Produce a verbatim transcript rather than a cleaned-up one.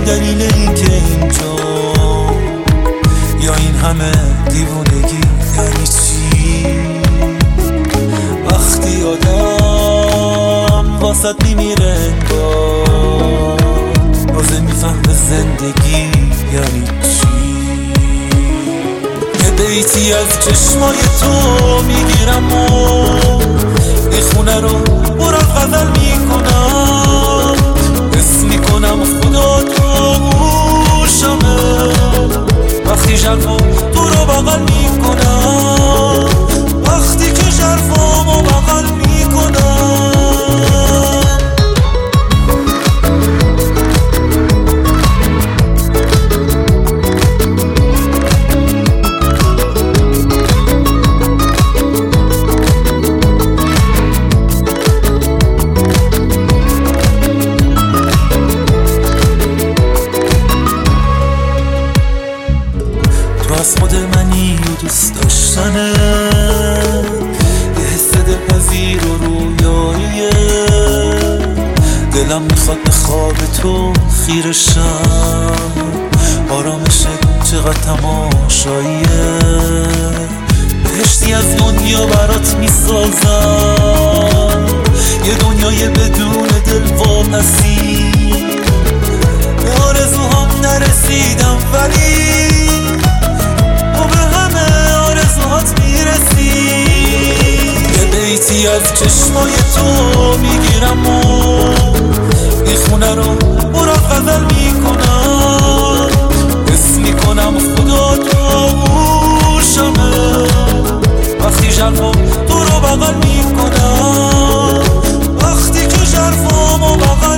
دلیل این که اینجا یا این همه دیوونگی یعنی چی؟ وقتی آدم واسط میمیره انگار بازه میفهمه زندگی یعنی چی. یه بیتی از چشمای تو میگیرم و این خونه رو پر از غزل میکنم، اسم میکنم خدا تو گوشمه وقتی ژرفام تو رو بغل میکنم، وقتی که ژرفامو بغل میکنم. تو از خود منی و دوست داشتنه، یه حس دلپذیر و رویاییه، دلم میخواد به خواب تو خیره شم، آرامشت چقدر تماشاییه، بهشتی از دنیا برات میسازم، یه دنیای بدون دل واپسی، به آرزوهام نرسیدم ولی یه بیتی از چشمای تو میگیرم و این خونه رو پر از غزل میکنم، اسم میکنم خدا تو گوشمه وقتی ژرفام تو رو بغل میکنم، وقتی که ژرفامو بغل